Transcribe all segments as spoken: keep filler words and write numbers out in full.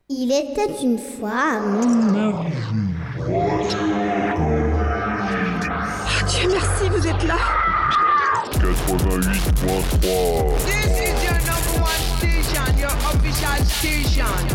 Il était une fois... Oh Dieu merci, vous êtes là. quatre-vingt-huit point trois. This is your number one station, your official station.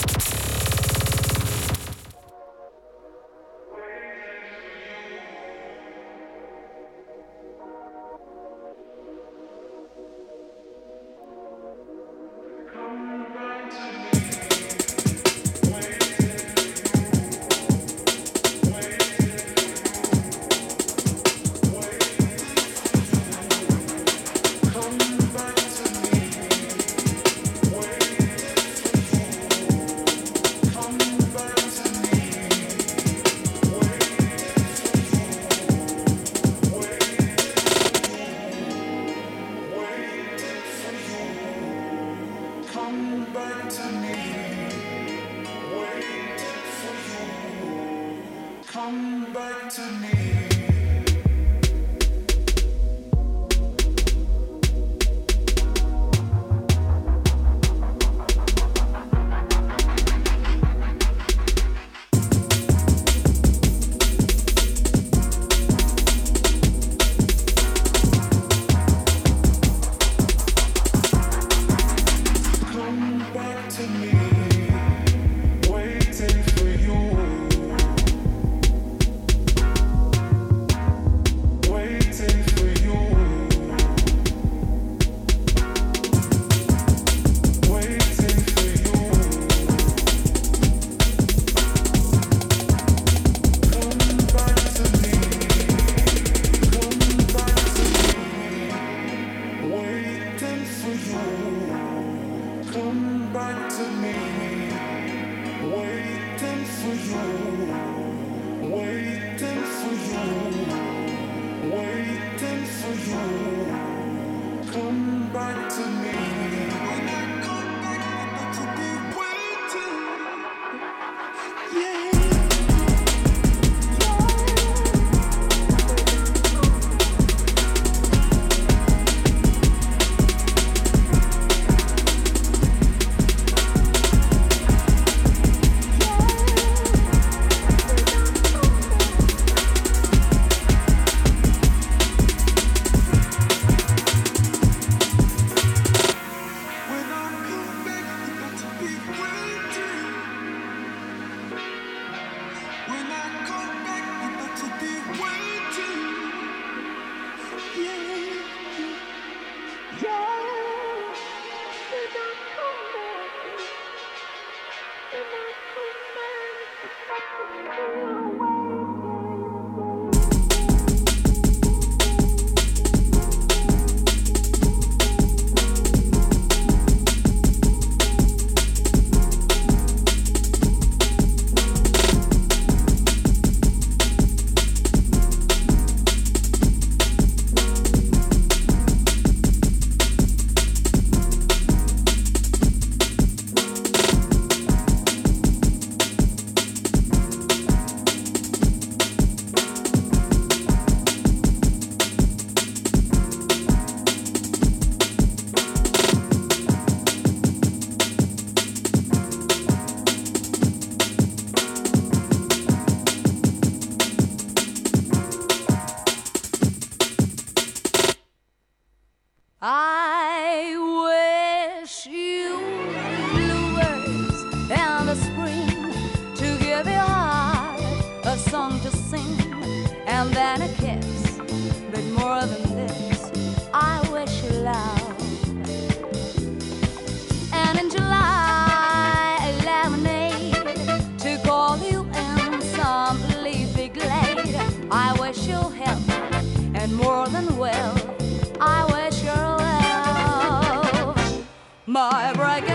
My breaking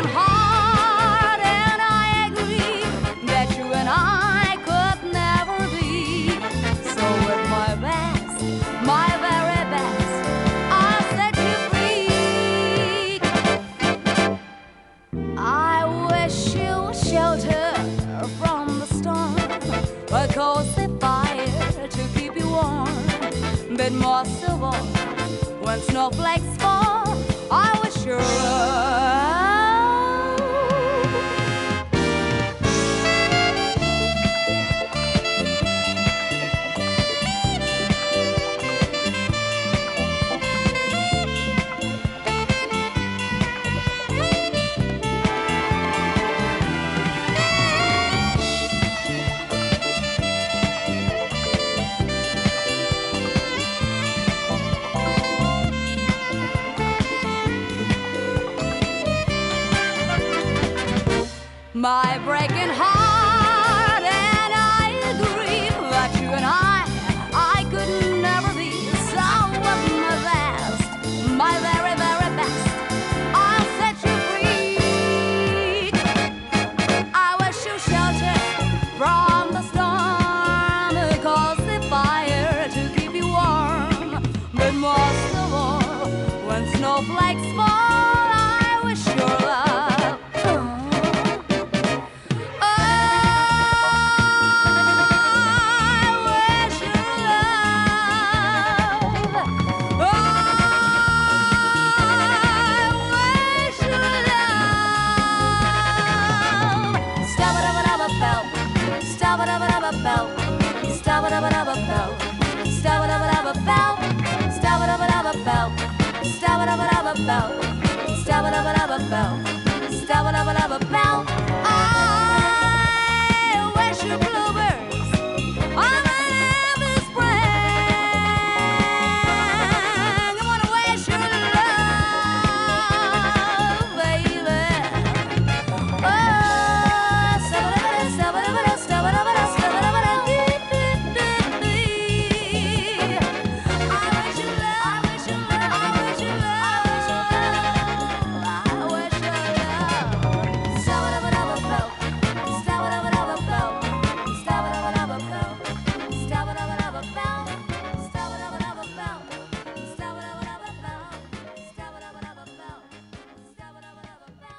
heart, and I agree that you and I could never be. So with my best, my very best, I'll set you free. I wish you shelter from the storm, a cozy fire to keep you warm, but most of all, when snowflakes fall, I wish you love. my breaking heart, and I agree that you and I, I could never be. So with my best, my very, very best, I'll set you free. I wish you shelter from the storm, cause the fire to keep you warm. But most of all, when snowflakes fall, I wish your love. Oh, I wish your love. Oh, I wish your love. Stabba-dabba-dabba-bell, stabba-dabba-dabba-bell, stabba-dabba-dabba-bell, stabba-dabba-dabba-bell, stabba-dabba-dabba-bell, stabba-dabba-dabba-bell, stabba-dabba-dabba-bell, stabba-dabba-dabba-bell. I wish you bluebirds on every spring. I wanna wish you love, baby. Oh, stabba-dabba-dabba, stabba-dabba-dabba, stabba-dabba-dabba, stabba-dabba-dabba-dee-dee-dee. I wish you love, I wish you love, I wish you love, I wish you love. Stabba-dabba-dabba-bell, stabba-dabba-dabba-bell, stabba-dabba-dabba-bell, stabba-dabba-dabba-bell, stabba-dabba-dabba-bell, stabba-dabba-dabba-bell, stabba-dabba-dabba-bell, stabba-dabba-dabba-bell.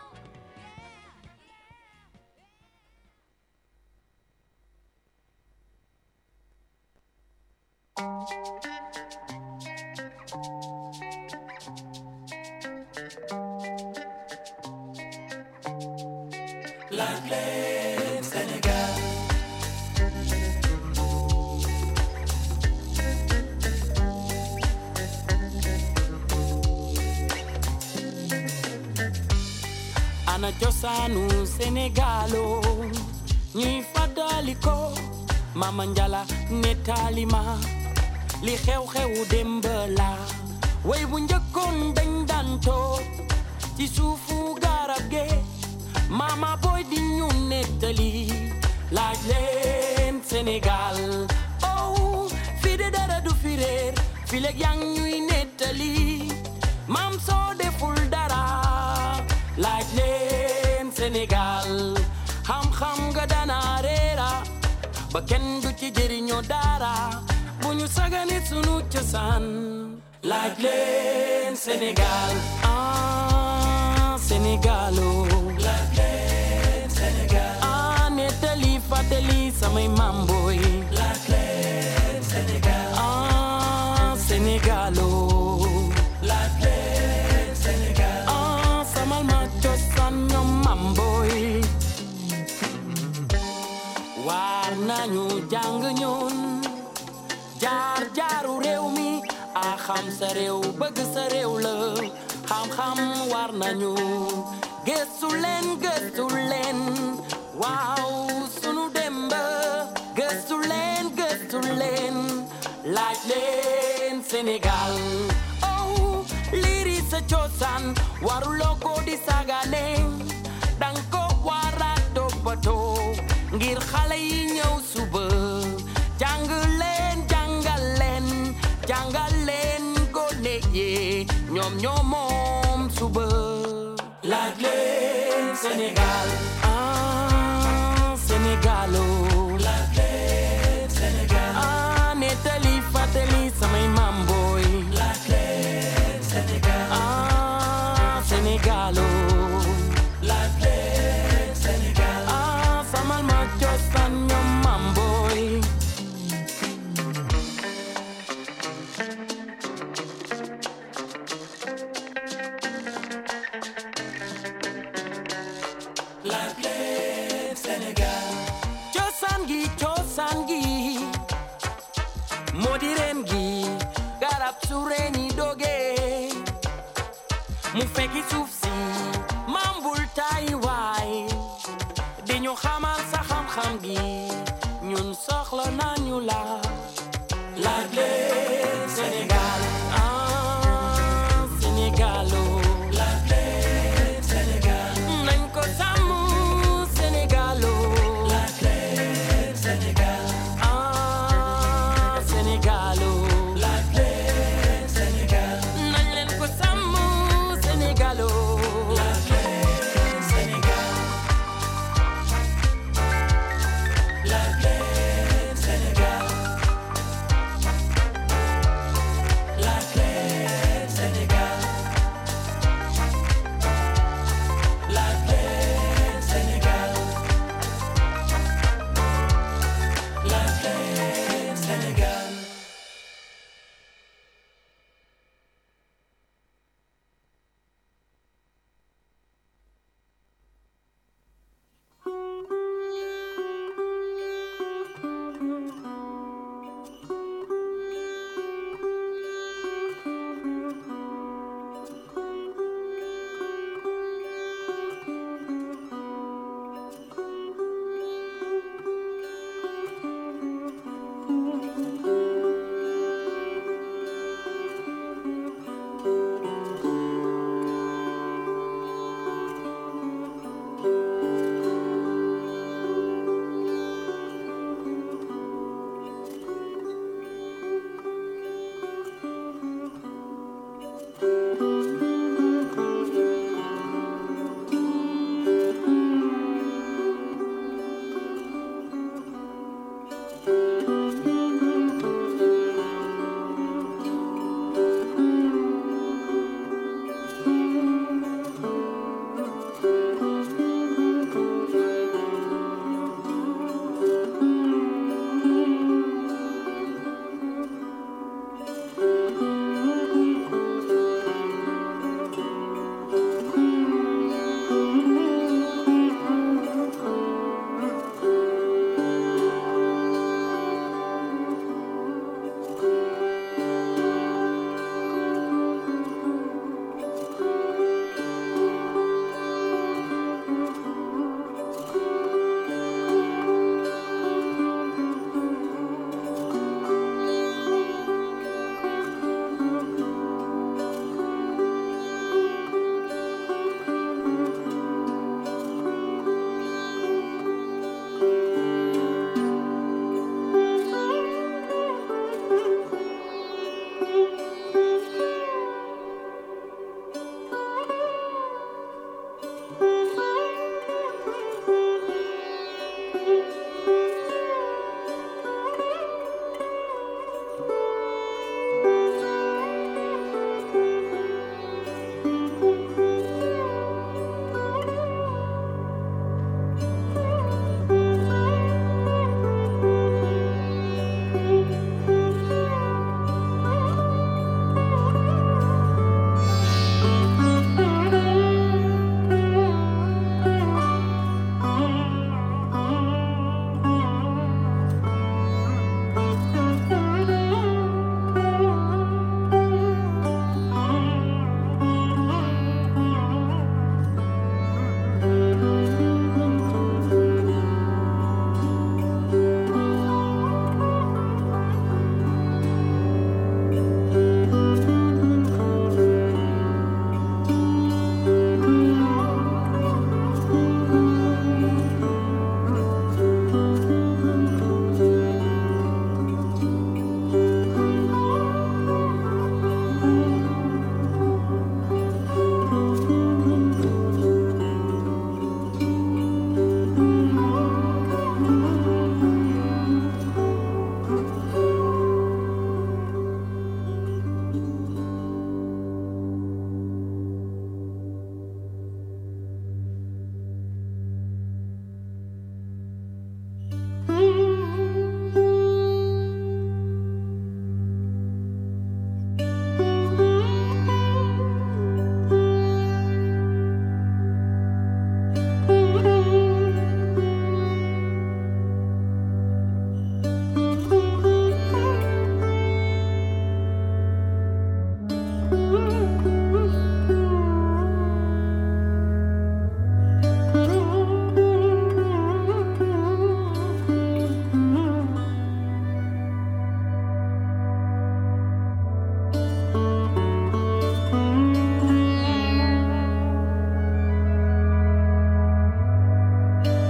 Ana Josanu Senegalo ñuy fadaliko Mama Njala netalima li xew xewu demb la way bu njëkkoon dañ daan toog ci suufu garab ge Mama boy di ñu nettali laaj leen Sénégal oh fi de dara du fi réer fi leeg yang ñuy nettali maam soo deful dara laaj leen Sénégal xam-xam nga dana reera ba kenn du ci jëriñoo dara bu ñu sagane sunu cosaan laaj leen Sénégal ah Sénégalo laaj leen Sénégal ah nettali fàttali samay mamboy laaj leen Sénégal ah Sénégalo laaj leen Sénégal ah samal ma cosaan ñoom mamboy war nañu jàng ñun jaar jaaru réew mi a xam sa réew bëgg sa réew la xam-xam war nañu gëstu leen gëstu leen waaw sunu demba gëstu leen gëstu leen laaj leen Sénégal oh liri sa cosaan waruloo ko di sagane dang ko wara toppatoo ngir xale yi ñëw suba jàng leen jàngal leen jàngal leen gone yi ñoom ñoo moom suba laaj leen Sénégal ah Sénégalo laaj leen Sénégal ah nettali fàttali samay mamboy laaj leen Sénégal ah Sénégalo laaj leen Sénégal ah samal ma cosaan ñoom mamboy laaj leen Sénégal cosaan gi cosaan gi moo di reen gi garab su reeni doge mu fekki suuf si mambul tay waay di ñu xamal sa xam-xam gi ñun soxla nañu la laaj leen Sénégal ah Sénégalo laaj leen Sénégal nañ ko sàmm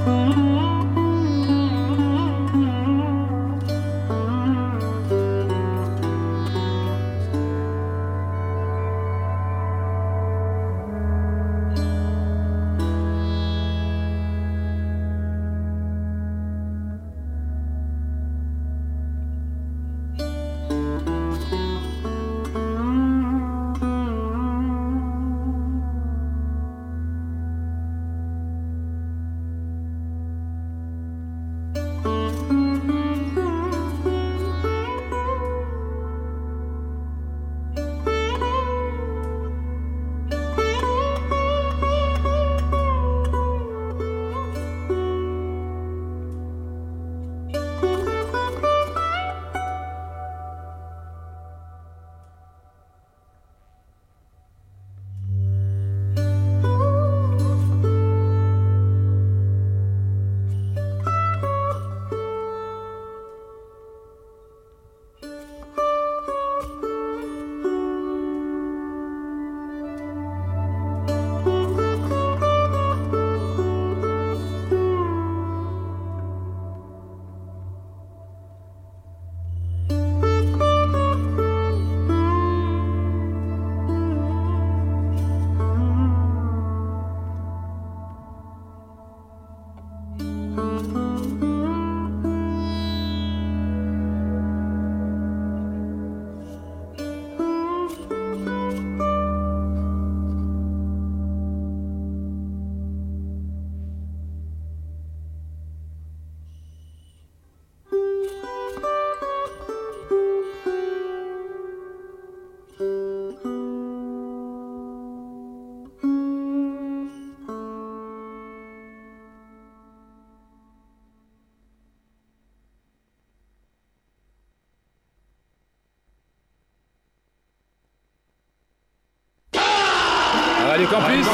Radio Campus.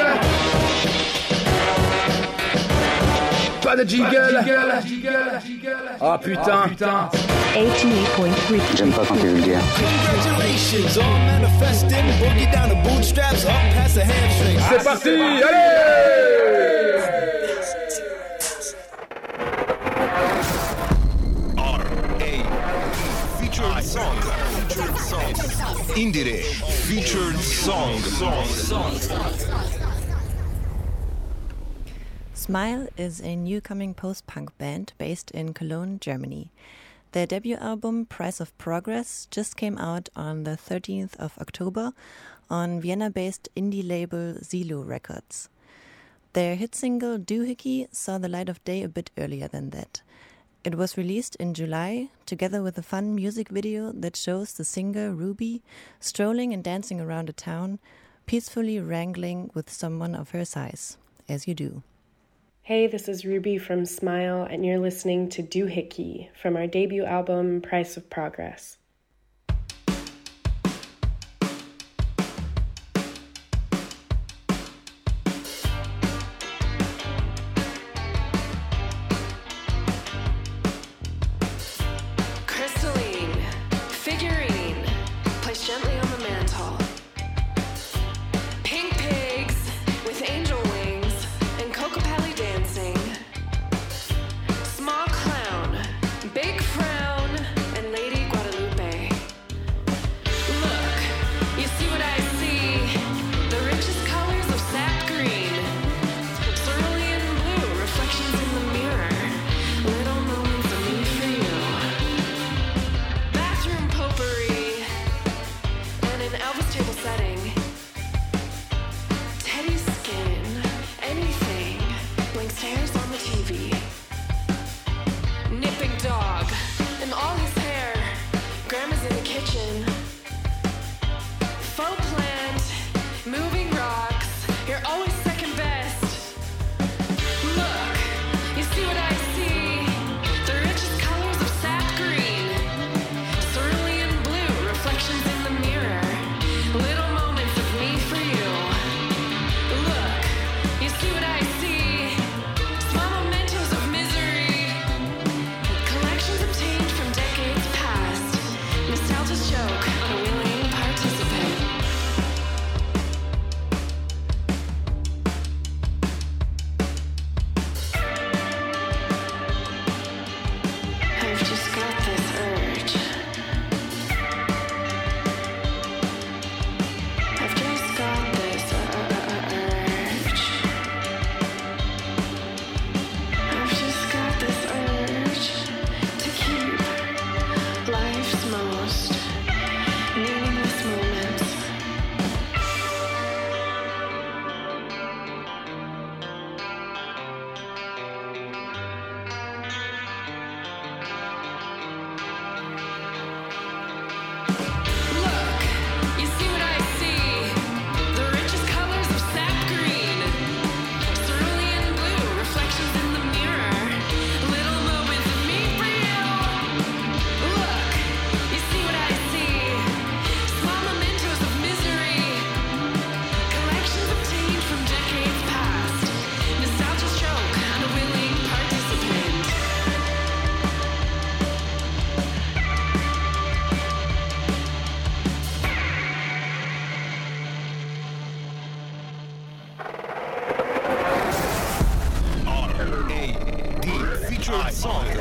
Pas de jingle. Oh putain. eighty-eight point three. J'aime pas quand t'es vulgaire. C'est parti, allez. Featured song. Indire. Featured song. Smile is a new-coming post-punk band based in Cologne, Germany. Their debut album, Price of Progress, just came out on the thirteenth of October on Vienna-based indie label Zilo Records. Their hit single, Doohickey, saw the light of day a bit earlier than that. It was released in July, together with a fun music video that shows the singer Ruby strolling and dancing around a town, peacefully wrangling with someone of her size, as you do. Hey, this is Ruby from Smile, and you're listening to Doohickey from our debut album, Price of Progress. Big Frown and Lady Guadalupe.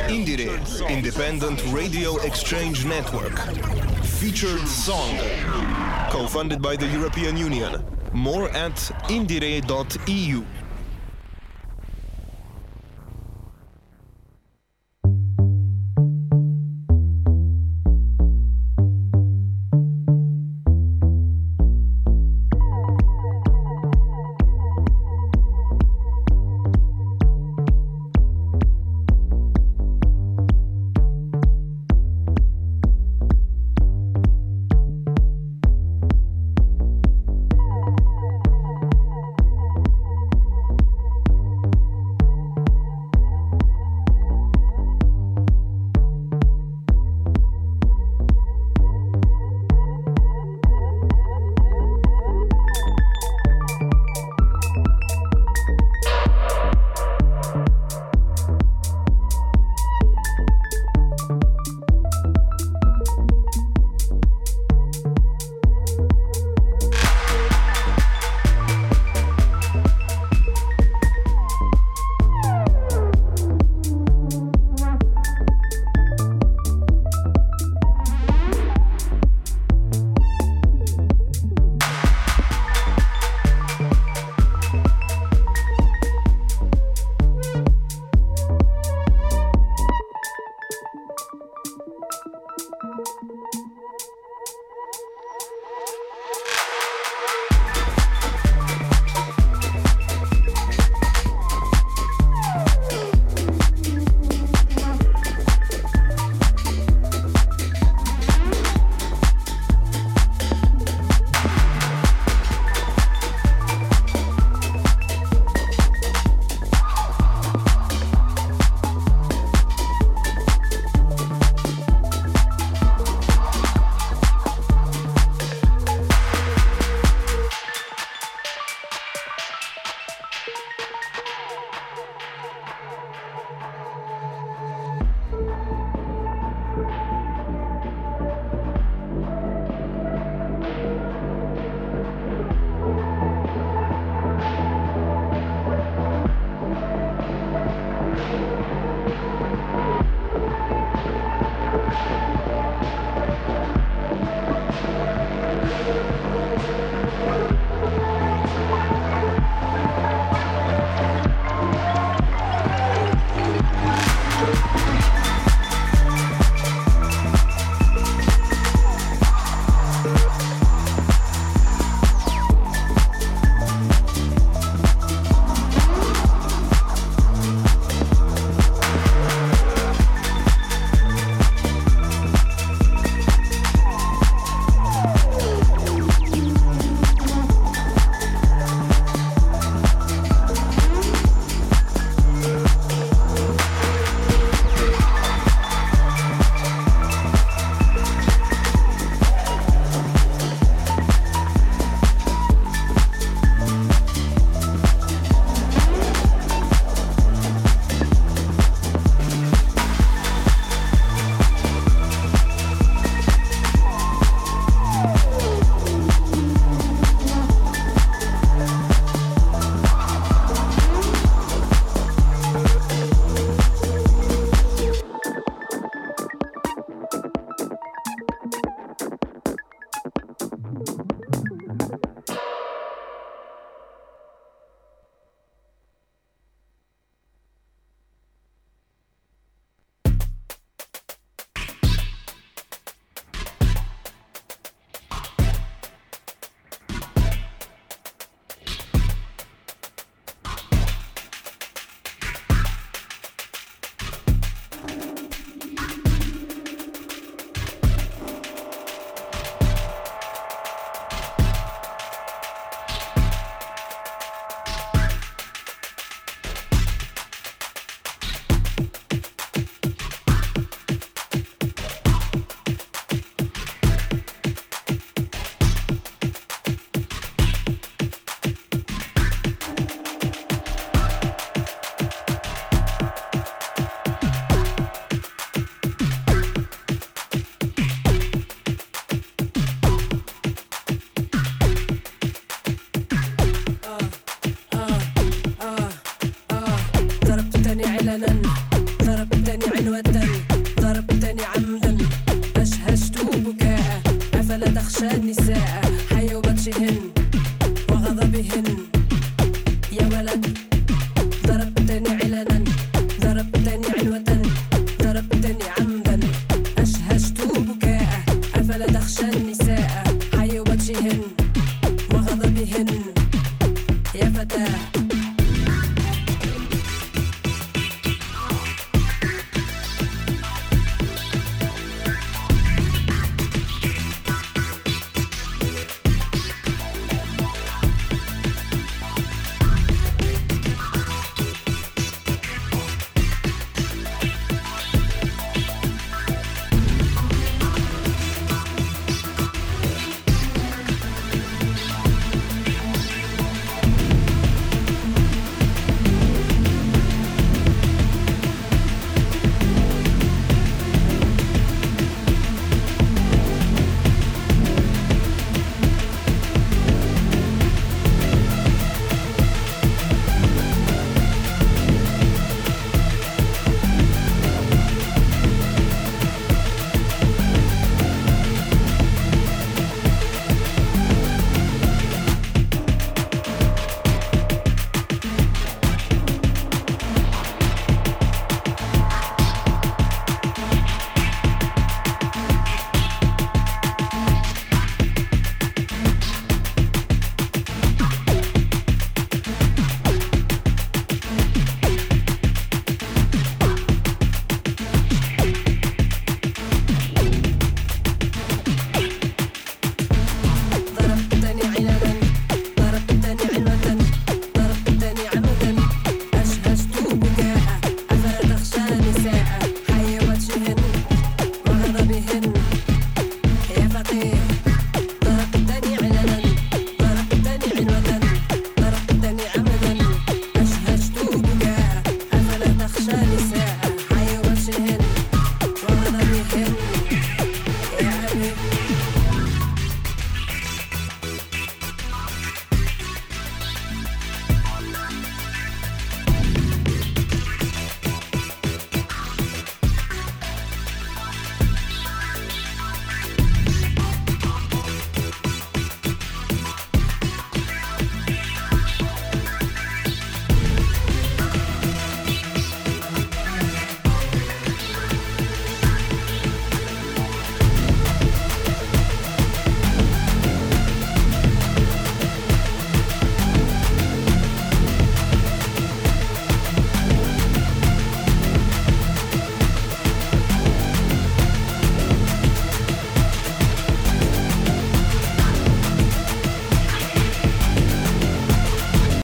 Indire, Independent Radio Exchange Network. Featured song. Co-funded by the European Union. More at indire dot e u.